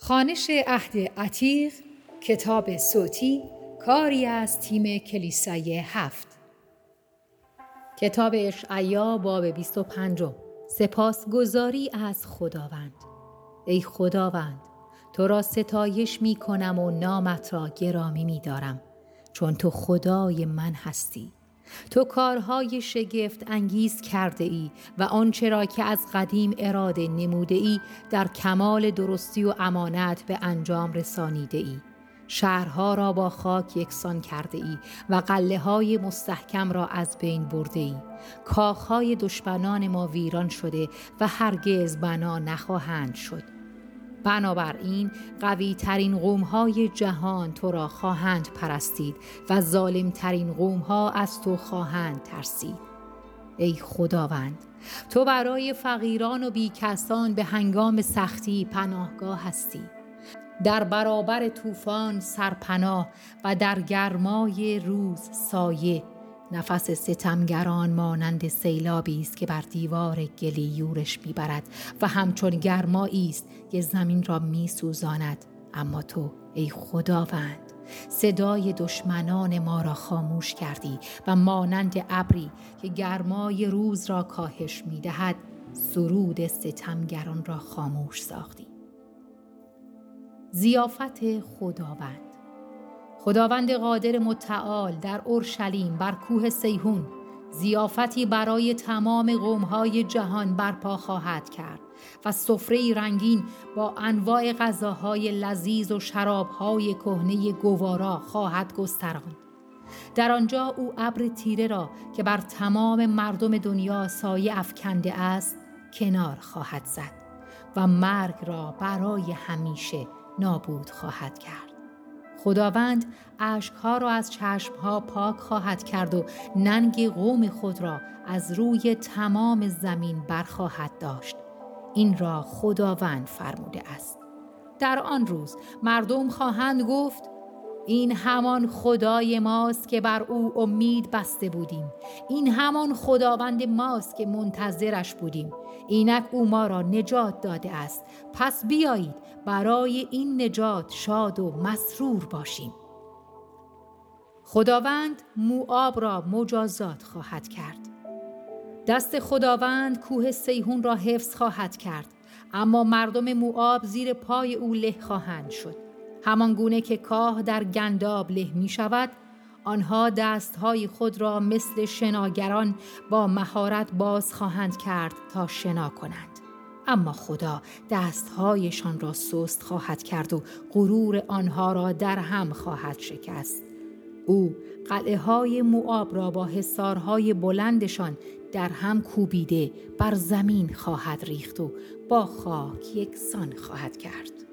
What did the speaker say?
خوانش عهد عتیق، کتاب صوتی، کاری از تیم کلیسای 7. کتاب اشعیا باب 25. سپاسگزاری از خداوند. ای خداوند، تو را ستایش می کنم و نامت را گرامی می دارم، چون تو خدای من هستی. تو کارهای شگفت انگیز کرده ای و آنچه را که از قدیم اراده نموده ای در کمال درستی و امانت به انجام رسانیده ای. شهرها را با خاک یکسان کرده ای و قلعه‌های مستحکم را از بین برده ای. کاخهای دشمنان ما ویران شده و هرگز بنا نخواهند شد. بنابراین قوی ترین قوم‌های جهان تو را خواهند پرستید و ظالم ترین قوم‌ها از تو خواهند ترسید. ای خداوند، تو برای فقیران و بیکسان به هنگام سختی پناهگاه هستی. در برابر طوفان سرپناه و در گرمای روز سایه. نفس ستمگران مانند سیلابی است که بر دیوار گلی یورش میبرد و همچون گرمایی است که زمین را میسوزاند. اما تو ای خداوند، صدای دشمنان ما را خاموش کردی و مانند ابری که گرمای روز را کاهش میدهد، سرود ستمگران را خاموش ساختی. ضیافت خداوند. خداوند قادر متعال در اورشلیم بر کوه سیهون ضیافتی برای تمام قوم‌های جهان برپا خواهد کرد و سفره‌ای رنگین با انواع غذاهای لذیذ و شراب‌های کهنه گوارا خواهد گستراند. در آنجا او ابر تیره را که بر تمام مردم دنیا سایه افکنده است کنار خواهد زد و مرگ را برای همیشه نابود خواهد کرد. خداوند اشکها را از چشمها پاک خواهد کرد و ننگ قوم خود را از روی تمام زمین برخواهد داشت. این را خداوند فرموده است. در آن روز مردم خواهند گفت: این همان خدای ماست که بر او امید بسته بودیم. این همان خداوند ماست که منتظرش بودیم. اینک او ما را نجات داده است. پس بیایید برای این نجات شاد و مسرور باشیم. خداوند موآب را مجازات خواهد کرد. دست خداوند کوه سیهون را حفظ خواهد کرد، اما مردم موآب زیر پای او له خواهند شد. همان گونه که کاه در گنداب له می شود، آنها دستهای خود را مثل شناگران با مهارت باز خواهند کرد تا شنا کنند. اما خدا دستهایشان را سست خواهد کرد و غرور آنها را در هم خواهد شکست. او قلعه‌های موآب را با حصارهای بلندشان در هم کوبیده بر زمین خواهد ریخت و با خاک یکسان خواهد کرد.